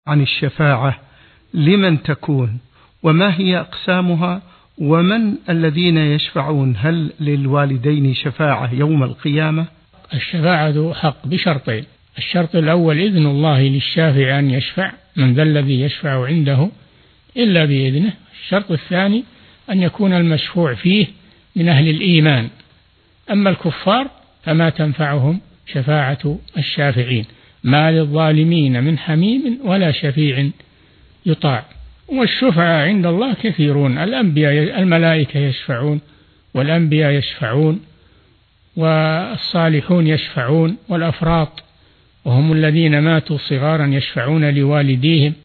عن الشفاعة لمن تكون، وما هي أقسامها، ومن الذين يشفعون؟ هل للوالدين شفاعة يوم القيامة؟ الشفاعة ذو حق بشرطين: الشرط الأول إذن الله للشافع أن يشفع، من ذا الذي يشفع عنده إلا بإذنه. الشرط الثاني أن يكون المشفوع فيه من أهل الإيمان. أما الكفار فما تنفعهم شفاعة الشافعين، ما للظالمين من حميم ولا شفيع يطاع. والشفعاء عند الله كثيرون، الأنبياء، الملائكة يشفعون، والأنبياء يشفعون، والصالحون يشفعون، والأفراط وهم الذين ماتوا صغارا يشفعون لوالديهم.